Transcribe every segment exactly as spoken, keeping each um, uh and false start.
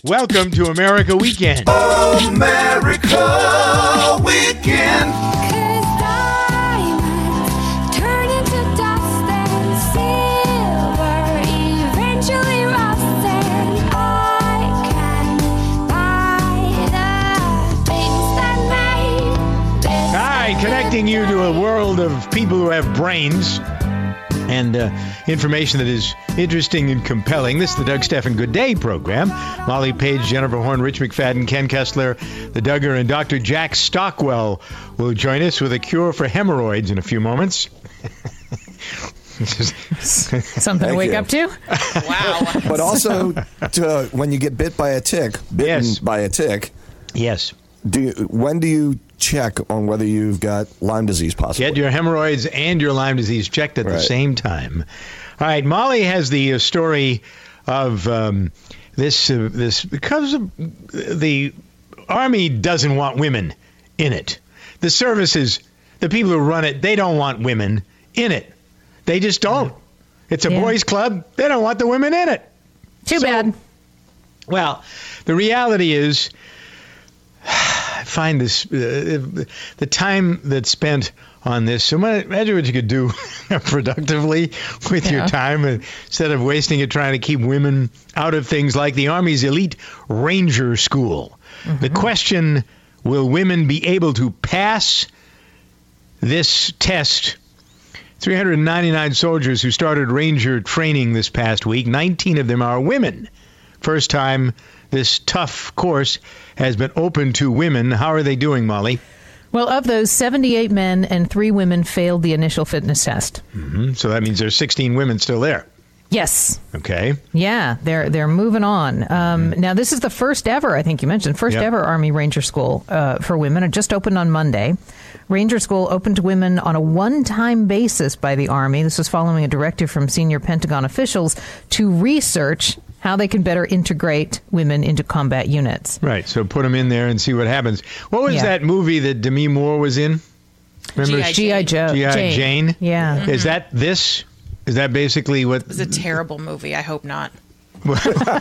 Welcome to America Weekend. America Weekend. Connecting you to a world of people who have brains and uh, information that is interesting and compelling. This is the Doug Stephan Good Day program. Molly Page, Jennifer Horn, Rich McFadden, Ken Kessler, the Duggar, and Doctor Jack Stockwell will join us with a cure for hemorrhoids in a few moments. Something to wake you. up to? Wow. But also, to, when you get bit by a tick, bitten Yes. by a tick, Yes. do you, when do you check on whether you've got Lyme disease possibly? Get your hemorrhoids and your Lyme disease checked at the Right. same time. All right, Molly has the uh, story of um, this, uh, this because of the Army doesn't want women in it. The services, the people who run it, they don't want women in it. They just don't. It's a Yeah. boys' club. They don't want the women in it. Too So- bad. Well, the reality is, I find this, uh, the time that's spent on this, so imagine what you could do productively with Yeah. your time instead of wasting it trying to keep women out of things like the Army's elite Ranger School. Mm-hmm. The question, will women be able to pass this test? three hundred ninety-nine soldiers who started Ranger training this past week, nineteen of them are women. First time this tough course has been open to women. How are they doing, Molly? Well, of those, seventy-eight men and three women failed the initial fitness test. Mm-hmm. So that means there's sixteen women still there. Yes. Okay. Yeah, they're they're moving on. Um, Mm-hmm. Now, this is the first ever, I think you mentioned, first Yep. ever Army Ranger School uh, for women. It just opened on Monday. Ranger School opened to women on a one-time basis by the Army. This was following a directive from senior Pentagon officials to research how they can better integrate women into combat units. Right. So put them in there and see what happens. What was Yeah. that movie that Demi Moore was in? Remember? G I. G I. Joe. G I. Jane? Yeah. Is that this? Is that basically what? It was a terrible movie. I hope not. Are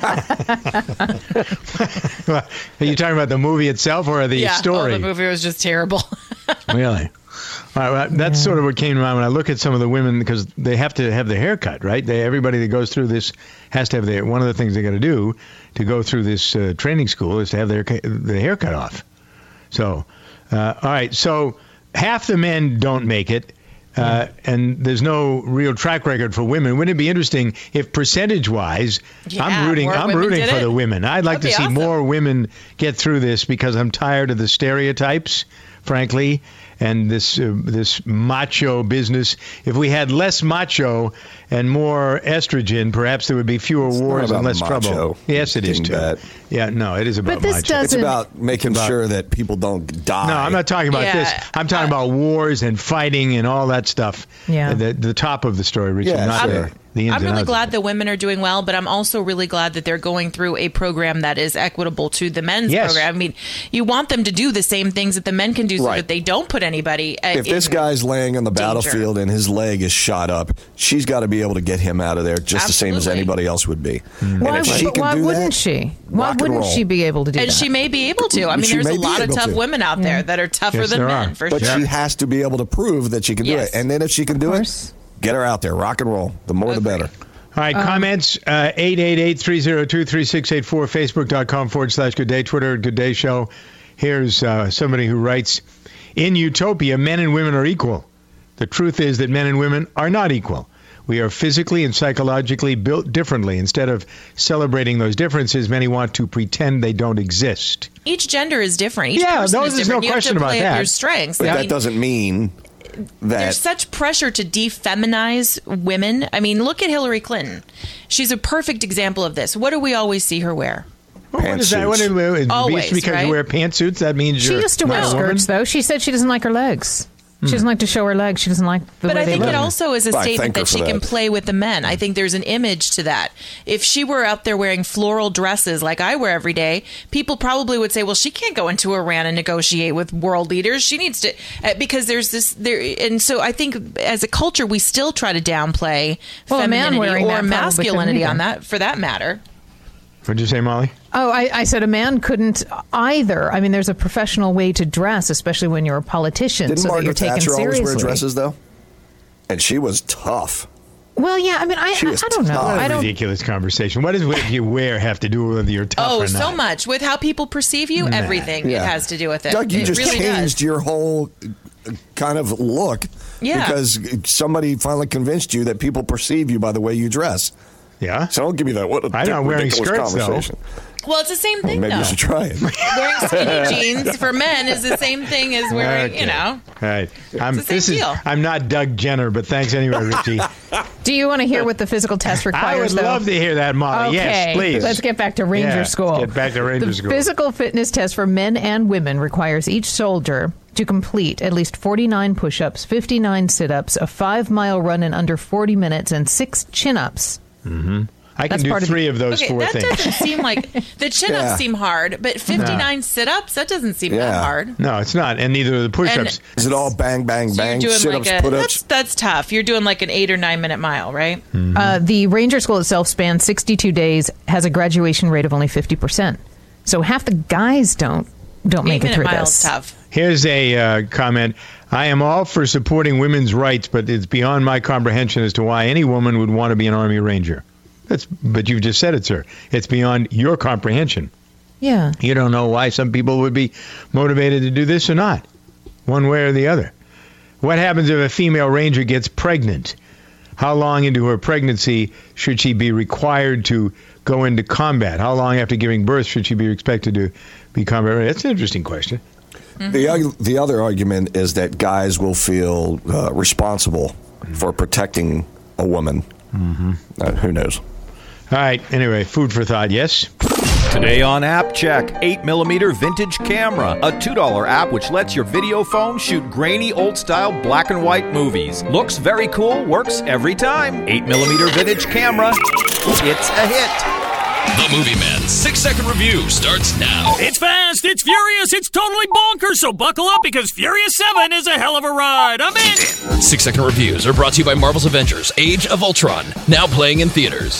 you talking about the movie itself or the yeah, story? Oh, the movie was just terrible. Really? All right, well, that's sort of what came to mind when I look at some of the women, because they have to have their hair cut, right? They, everybody that goes through this has to have their, one of the things they got to do to go through this uh, training school is to have their, their hair cut off. So, uh, all right, so half the men don't make it. Uh, and there's no real track record for women. Wouldn't it be interesting if percentage-wise, Yeah, I'm rooting, more I'm women rooting did for it. the women. I'd like That'd to be see awesome. more women get through this because I'm tired of the stereotypes, frankly, and this uh, this macho business. If we had less macho and more estrogen, perhaps there would be fewer It's not wars and about less macho, trouble. Yes, it is too. dingbat. Yeah, no, it is about But this macho. does- It's about making about- sure that people don't die. No, I'm not talking about Yeah, this. I'm talking uh, about wars and fighting and all that stuff. Yeah. The, the top of the story, Richard, Yeah, not sure. the, the ins I'm and really outs. glad the women are doing well, but I'm also really glad that they're going through a program that is equitable to the men's Yes. program. I mean, you want them to do the same things that the men can do so Right. that they don't put anybody uh, If this in guy's laying on the danger. battlefield and his leg is shot up, she's got to be able to get him out of there just the same as Absolutely. anybody else would be. And Why, if she but can why do wouldn't that, she? Why rock and wouldn't roll. she be able to do And that? she may be able to. I mean, She there's may a be lot of able tough to. women out there that are tougher Yes, than there men, are. for But sure. she has to be able to prove that she can Yes. do it. And then if she can do it, course. get her out there. Rock and roll. The more the Agree. better. All right, comments, uh, eight eight eight, three oh two, three six eight four, facebook.com forward slash Good Day, Twitter, Good Day Show. Here's uh, somebody who writes, in utopia, men and women are equal. The truth is that men and women are not equal. We are physically and psychologically built differently. Instead of celebrating those differences, many want to pretend they don't exist. Each gender is different. Each Yeah, person no, is there's no different. You question have to about play that. up your strengths. But I that mean, doesn't mean that. there's such pressure to defeminize women. I mean, look at Hillary Clinton. She's a perfect example of this. What do we always see her wear? Well, what is that? Pantsuits. What is, is Always, because right? you wear pantsuits, that means She you're used to wear not a woman? skirts, though. She said she doesn't like her legs. She doesn't like to show her legs. She doesn't like the But way I they think look. it also is a I statement thank her that she for can that. play with the men. I think there's an image to that. If she were out there wearing floral dresses like I wear every day, people probably would say, well, she can't go into Iran and negotiate with world leaders. She needs to, uh, because there's this, there, and so I think as a culture, we still try to downplay Well, a man femininity wearing that or probably masculinity couldn't on either. that, for that matter. What'd you say, Molly? Oh, I, I said a man couldn't either. I mean, there's a professional way to dress, especially when you're a politician, Didn't so Margaret that you're taken Thatcher seriously. always wear dresses, though? And she was tough. Well, yeah, I mean, I, I, I don't know. What a I don't. ridiculous conversation. What does what you wear have to do with whether you're tough Oh, or not? so much. With how people perceive you, Nah. everything Yeah. it has to do with it. Doug, you it just really changed does. your whole uh, kind of look Yeah. because somebody finally convinced you that people perceive you by the way you dress. Yeah. So don't give me that. What a I'm not wearing ridiculous skirts, though. conversation. Well, it's the same thing, Maybe though. you should try it. Wearing skinny jeans for men is the same thing as wearing, Okay. you know. All right. I'm, the same this is, deal. I'm not Doug Jenner, but thanks anyway, Richie. Do you want to hear what the physical test I requires, would though? love to hear that, Molly. Okay, Yes, please. let's get back to Ranger Yeah, School. let's get back to Ranger the School. Physical fitness test for men and women requires each soldier to complete at least forty-nine push-ups, fifty-nine sit-ups, a five-mile run in under forty minutes, and six chin-ups. Mm-hmm. I can That's do part of three the- of those Okay, four that things. doesn't seem like the chin-ups Yeah. seem hard, but fifty-nine sit-ups, that doesn't seem Yeah. that hard. No, it's not. And neither of the push-ups. Is it all bang, bang, So you're bang, doing sit-ups, like a, put-ups? that's, that's tough. You're doing like an eight or nine minute mile, right? Uh, the Ranger School itself spans sixty-two days, has a graduation rate of only fifty percent. So half the guys don't don't make eight it through minute mile this. is tough. Here's a uh, comment. I am all for supporting women's rights, but it's beyond my comprehension as to why any woman would want to be an Army Ranger. That's, but you've just said it, sir. It's beyond your comprehension. Yeah. You don't know why some people would be motivated to do this or not, one way or the other. What happens if a female ranger gets pregnant? How long into her pregnancy should she be required to go into combat? How long after giving birth should she be expected to be combat ready? That's an interesting question. Mm-hmm. The, oth- the other argument is that guys will feel uh, responsible for protecting a woman. Mm-hmm. Uh, who knows? All right. Anyway, food for thought. Yes? Today on App Check, eight millimeter vintage camera, a two dollar app which lets your video phone shoot grainy old-style black and white movies. Looks very cool, works every time. eight millimeter vintage camera, it's a hit. The Movie Man's six-second review starts now. It's fast, it's furious, it's totally bonkers, so buckle up because Furious seven is a hell of a ride. I'm in! Six-second reviews are brought to you by Marvel's Avengers Age of Ultron, now playing in theaters.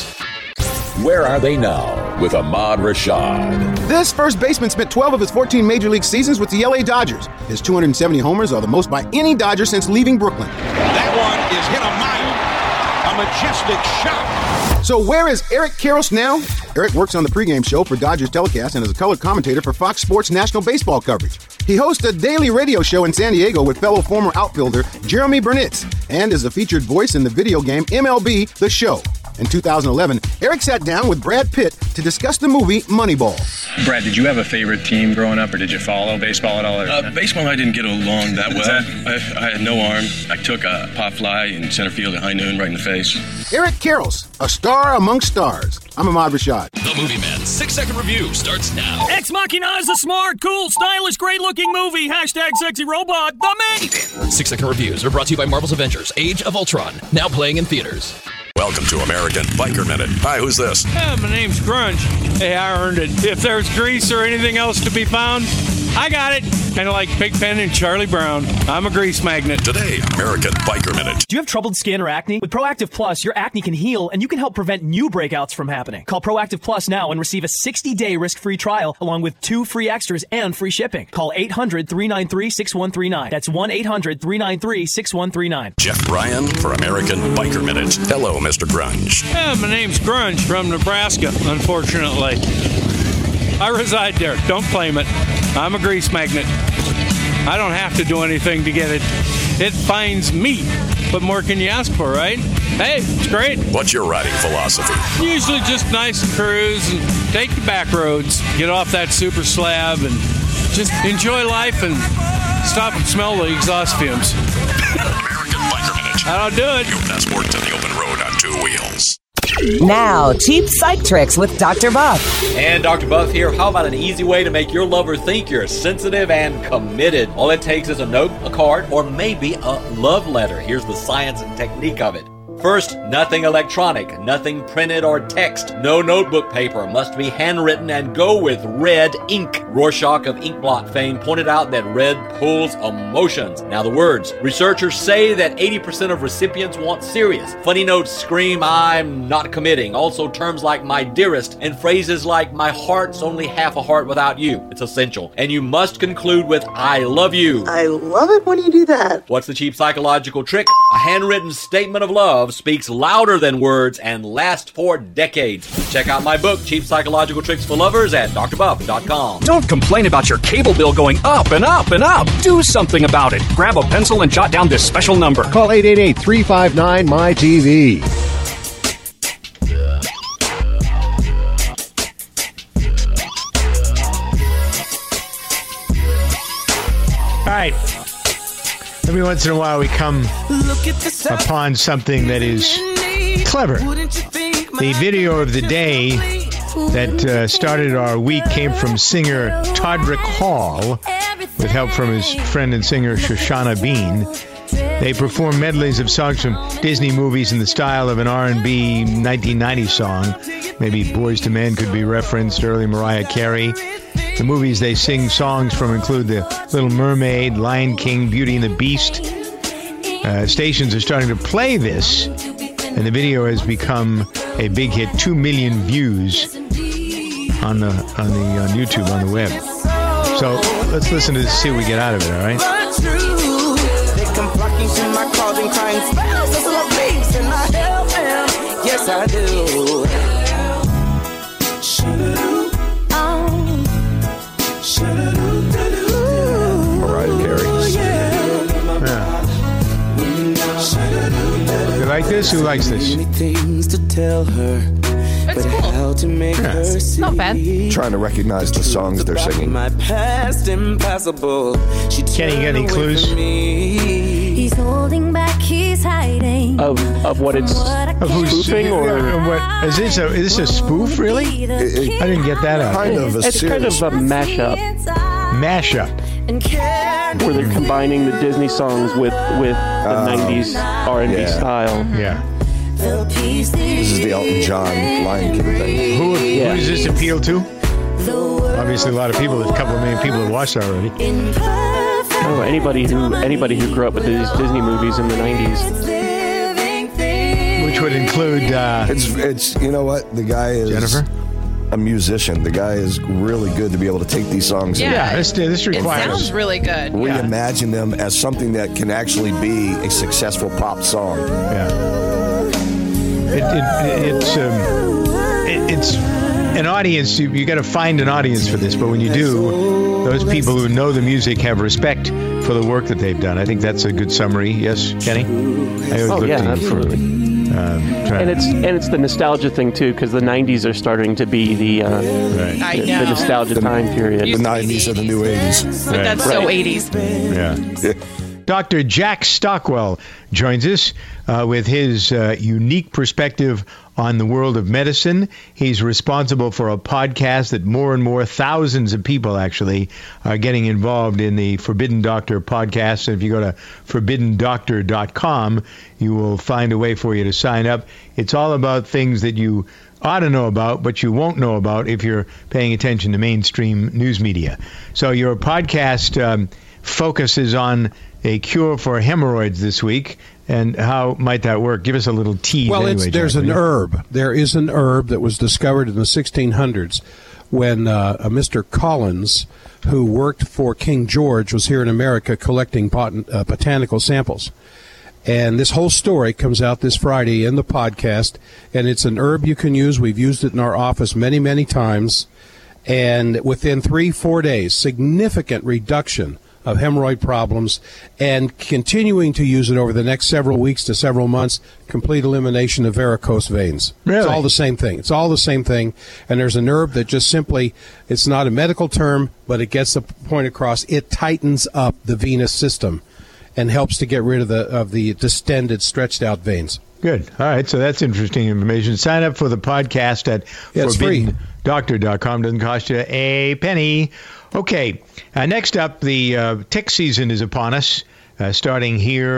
Where are they now with Ahmad Rashad? This first baseman spent twelve of his fourteen major league seasons with the L A Dodgers. His two hundred seventy homers are the most by any Dodger since leaving Brooklyn. That one is hit a mile. A majestic shot. So where is Eric Karros now? Eric works on the pregame show for Dodgers telecast and is a color commentator for Fox Sports National Baseball coverage. He hosts a daily radio show in San Diego with fellow former outfielder Jeremy Burnitz and is a featured voice in the video game M L B The Show. In two thousand eleven, Eric sat down with Brad Pitt to discuss the movie Moneyball. Brad, did you have a favorite team growing up, or did you follow baseball at all? Uh, baseball, I didn't get along that well. I, I had no arm. I took a pop fly in center field at high noon right in the face. Eric Karros, a star among stars. I'm Ahmad Rashad. The Movie Man's six-second review starts now. Ex Machina is a smart, cool, stylish, great-looking movie. Hashtag sexy robot. The me! Six-second reviews are brought to you by Marvel's Avengers Age of Ultron, now playing in theaters. Welcome to American Biker Minute. Hi, who's this? Uh, my name's Grunge. Hey, I earned it. If there's grease or anything else to be found, I got it. Kind of like Pigpen and Charlie Brown. I'm a grease magnet. Today, American Biker Minute. Do you have troubled skin or acne? With Proactive Plus, your acne can heal and you can help prevent new breakouts from happening. Call Proactive Plus now and receive a sixty-day risk-free trial along with two free extras and free shipping. Call eight hundred, three nine three, six one three nine. That's one eight hundred, three nine three, six one three nine. Jeff Bryan for American Biker Minute. Hello, Mister Grunge. Uh, my name's Grunge from Nebraska, unfortunately. I reside there. Don't claim it. I'm a grease magnet. I don't have to do anything to get it. It finds me. What more can you ask for, right? Hey, it's great. What's your riding philosophy? Usually just nice cruise and take the back roads. Get off that super slab and just enjoy life and stop and smell the exhaust fumes. American Biker Minute. That'll do it. Your passport to the open road on two wheels. Now, cheap psych tricks with Doctor Buff. And Doctor Buff here. How about an easy way to make your lover think you're sensitive and committed? All it takes is a note, a card, or maybe a love letter. Here's the science and technique of it. First, nothing electronic, nothing printed or text. No notebook paper, must be handwritten and go with red ink. Rorschach of Inkblot fame pointed out that red pulls emotions. Now the words. Researchers say that eighty percent of recipients want serious. Funny notes scream, I'm not committing. Also terms like my dearest and phrases like my heart's only half a heart without you. It's essential. And you must conclude with I love you. I love it when you do that. What's the cheap psychological trick? A handwritten statement of love speaks louder than words and lasts for decades. Check out my book, Cheap Psychological Tricks for Lovers, at d r buff dot com. Don't complain about your cable bill going up and up and up. Do something about it. Grab a pencil and jot down this special number. Call eight eight eight, three five nine, M Y T V. All right. Every once in a while we come upon something that is clever. The video of the day that uh, started our week came from singer Todrick Hall with help from his friend and singer Shoshana Bean. They perform medleys of songs from Disney movies in the style of an R and B nineteen nineties song. Maybe Boys to Men could be referenced, early Mariah Carey. The movies they sing songs from include The Little Mermaid, Lion King, Beauty and the Beast. Uh, stations are starting to play this, and the video has become a big hit. Two million views on the on the on YouTube, on the web. So let's listen to this, see what we get out of it. All right. Yes, I do. Mariah Carey. Yeah. You like this? Who likes this? It's cool. To make Yeah. her Not bad. Trying to recognize the songs they're singing. my past impossible. She Kenny, you got any turned away clues? from me. He's holding back, he's hiding. Of of what it's Of who's spoofing, or uh, what is this? A, is this a spoof? Really? It- it- I didn't get that out. Kind of a it's kind series. of a mashup Mashup. where they're combining the Disney songs with with the Oh. nineties R and B Yeah. style. Yeah. This is the Elton John Lion King thing. Who, Yeah. who does this appeal to? Obviously, a lot of people. A couple of million people have watched it already. I don't know, anybody who anybody who grew up with these Disney movies in the nineties. Which would include uh, It's it's you know what, the guy is Jennifer. a musician. The guy is really good to be able to take these songs Yeah. and Yeah, this this It requires. sounds really good. reimagine them as something that can actually be a successful pop song. Yeah. It, it, it's um, it, it's an audience. You, you got to find an audience for this, but when you do, those people who know the music have respect for the work that they've done. I think that's a good summary. Yes, Kenny. I always Oh look yeah, to you. absolutely. Um, try- And it's and it's the nostalgia thing too, because the nineties are starting to be the uh, right. I the, know. the nostalgia time period. The nineties are the new eighties. But that's so Right. eighties. Yeah. Doctor Jack Stockwell joins us uh, with his uh, unique perspective on the world of medicine. He's responsible for a podcast that more and more thousands of people actually are getting involved in, the Forbidden Doctor podcast. And if you go to forbidden doctor dot com, you will find a way for you to sign up. It's all about things that you ought to know about, but you won't know about if you're paying attention to mainstream news media. So your podcast um, focuses on a cure for hemorrhoids this week, and how might that work? Give us a little tease. Well, anyway, it's, there's Jack, an will you? herb. There is an herb that was discovered in the sixteen hundreds when uh, a Mister Collins, who worked for King George, was here in America collecting bot- uh, botanical samples. And this whole story comes out this Friday in the podcast, and it's an herb you can use. We've used it in our office many, many times. And within three, four days, significant reduction of hemorrhoid problems, and continuing to use it over the next several weeks to several months, complete elimination of varicose veins. Really? It's all the same thing. It's all the same thing. And there's an herb that just simply, it's not a medical term, but it gets the point across. It tightens up the venous system and helps to get rid of the of the distended, stretched out veins. Good. All right. So that's interesting information. Sign up for the podcast at Yeah, it's free. forbidden doctor dot com. Doesn't cost you a penny. Okay. Uh, next up, the uh, tick season is upon us, uh, starting here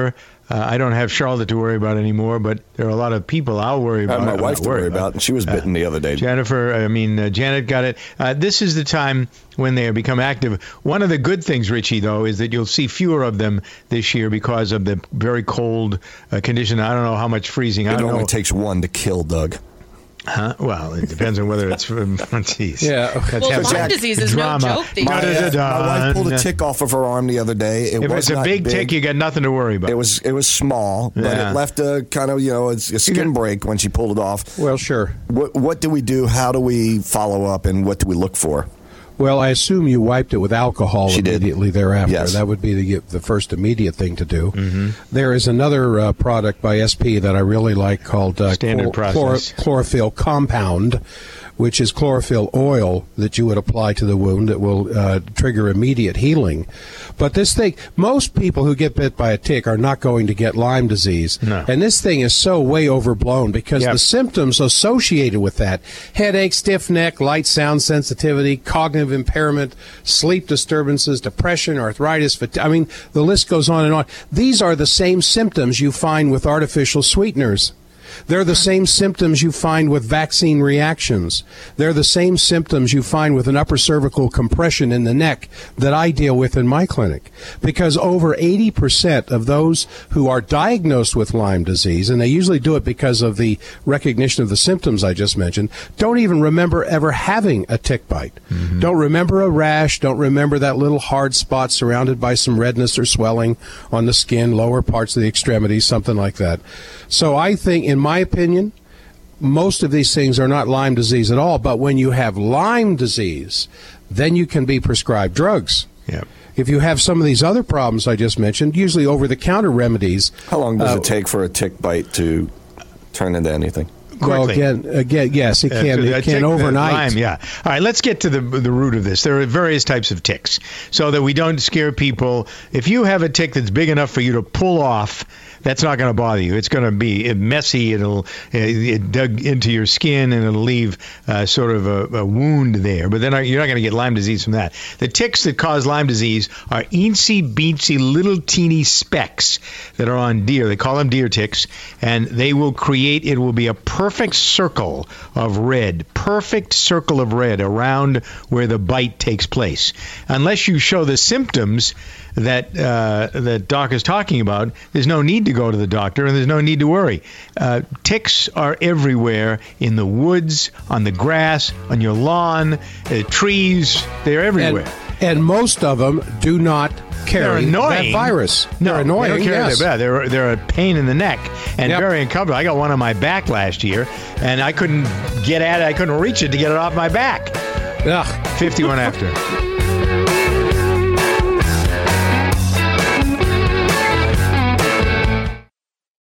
Uh, I don't have Charlotte to worry about anymore, but there are a lot of people I'll worry I about. have my wife uh, to worry about, about, and she was bitten uh, the other day. Jennifer, I mean, uh, Janet got it. Uh, this is the time when they become active. One of the good things, Richie, though, is that you'll see fewer of them this year because of the very cold uh, condition. I don't know how much freezing. It I don't only know. takes one to kill, Doug. Huh? Well, it depends on whether it's from geez. Yeah. Well, Lyme disease is drama. no joke these My, days. uh, my wife pulled a tick off of her arm the other day. It if was it's a not big, big tick, you got nothing to worry about. It was it was small, but Yeah. it left a kind of, you know, a, a skin break when she pulled it off. Well, sure. What what do we do? How do we follow up? And what do we look for? Well, I assume you wiped it with alcohol She did. immediately thereafter. Yes. That would be the, the first immediate thing to do. Mm-hmm. There is another uh, product by S P that I really like called uh, Standard chlor- process. chlor- chlorophyll compound, which is chlorophyll oil that you would apply to the wound that will uh, trigger immediate healing. But this thing, most people who get bit by a tick are not going to get Lyme disease. No. And this thing is so way overblown because Yep. the symptoms associated with that, headache, stiff neck, light sound sensitivity, cognitive impairment, sleep disturbances, depression, arthritis, fatigue. I mean, the list goes on and on. These are the same symptoms you find with artificial sweeteners. They're the same symptoms you find with vaccine reactions. They're the same symptoms you find with an upper cervical compression in the neck that I deal with in my clinic. Because over eighty percent of those who are diagnosed with Lyme disease, and they usually do it because of the recognition of the symptoms I just mentioned, don't even remember ever having a tick bite. Mm-hmm. Don't remember a rash. Don't remember that little hard spot surrounded by some redness or swelling on the skin, lower parts of the extremities, something like that. So I think, in my opinion, most of these things are not Lyme disease at all. But when you have Lyme disease, then you can be prescribed drugs. Yep. If you have some of these other problems I just mentioned, usually over-the-counter remedies. How long does uh, it take for a tick bite to turn into anything? Well, Quickly. again, again, yes, it Uh, can. so It I can think the overnight. Lyme, yeah. All right, let's get to the the root of this. There are various types of ticks, so that we don't scare people. If you have a tick that's big enough for you to pull off, that's not going to bother you. It's going to be messy. It'll it dug into your skin, and it'll leave uh, sort of a, a wound there. But then you're not going to get Lyme disease from that. The ticks that cause Lyme disease are eensy beensy little teeny specks that are on deer. They call them deer ticks, and they will create. It will be a perfect circle of red, perfect circle of red around where the bite takes place. Unless you show the symptoms that uh, that Doc is talking about, there's no need to go to the doctor, and there's no need to worry. Uh, ticks are everywhere, in the woods, on the grass, on your lawn, uh, trees. They're everywhere. And, and most of them do not carry They're annoying. that virus. No, they're annoying. They don't carry yes. that. They're they're a pain in the neck and Yep. very uncomfortable. I got one on my back last year, and I couldn't get at it. I couldn't reach it to get it off my back. Ugh. fifty-one after.